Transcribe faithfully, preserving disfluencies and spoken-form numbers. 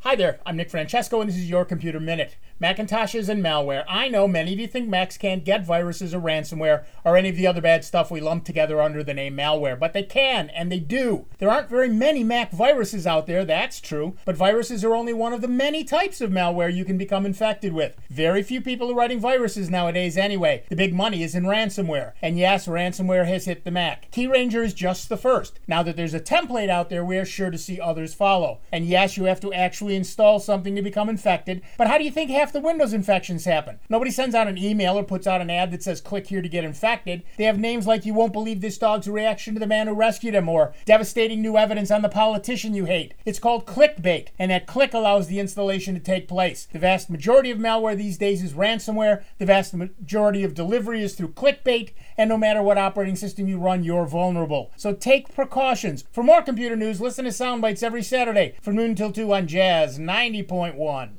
Hi there, I'm Nick Francesco, and this is your Computer Minute. Macintoshes and malware. I know many of you think Macs can't get viruses or ransomware or any of the other bad stuff we lump together under the name malware, but they can, and they do. There aren't very many Mac viruses out there, that's true, but viruses are only one of the many types of malware you can become infected with. Very few people are writing viruses nowadays anyway. The big money is in ransomware. And yes, ransomware has hit the Mac. KeyRanger is just the first. Now that there's a template out there, we are sure to see others follow. And yes, you have to actually install something to become infected, but how do you think half the Windows infections happen? Nobody sends out an email or puts out an ad that says click here to get infected. They have names like "you won't believe this dog's reaction to the man who rescued him" or "devastating new evidence on the politician you hate." It's called clickbait, and that click allows the installation to take place. The vast majority of malware these days is ransomware. The vast majority of delivery is through clickbait, and no matter what operating system you run, you're vulnerable. So take precautions. For more computer news, listen to Soundbites every Saturday from noon till two on Jazz ninety point one.